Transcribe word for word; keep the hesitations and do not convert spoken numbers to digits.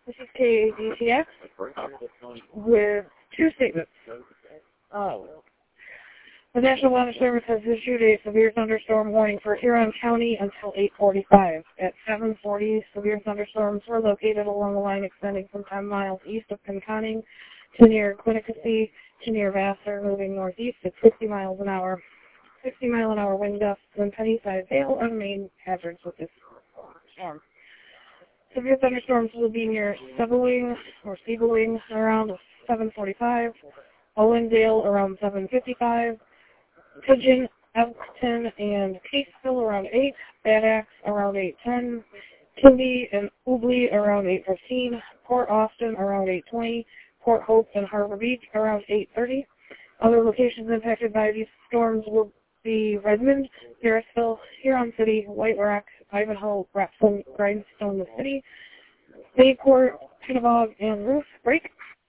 This is K A D T X with two statements. Uh, the National Weather Service has issued a severe thunderstorm warning for Huron County until eight forty-five. At seven forty, severe thunderstorms were located along the line extending from ten miles east of Pinconning to near Quinnipiac to near Vassar, moving northeast at fifty miles an hour. sixty mile an hour wind gusts and penny-sized hail are main hazards with this storm. Severe thunderstorms will be near Sebling or Siebling around seven forty-five, Owendale around seven fifty-five, Pigeon, Elkton, and Caseville around eight, Bad Axe around eight ten, Kindy and Ubly around eight fifteen, Port Austin around eight twenty, Port Hope and Harbor Beach around eight thirty. Other locations impacted by these storms will be Redmond, Harrisville, Huron City, White Rock, Ivanhoe, Rapson, Grindstone, the City, Bayport, Pinnebog, and Ruth Break.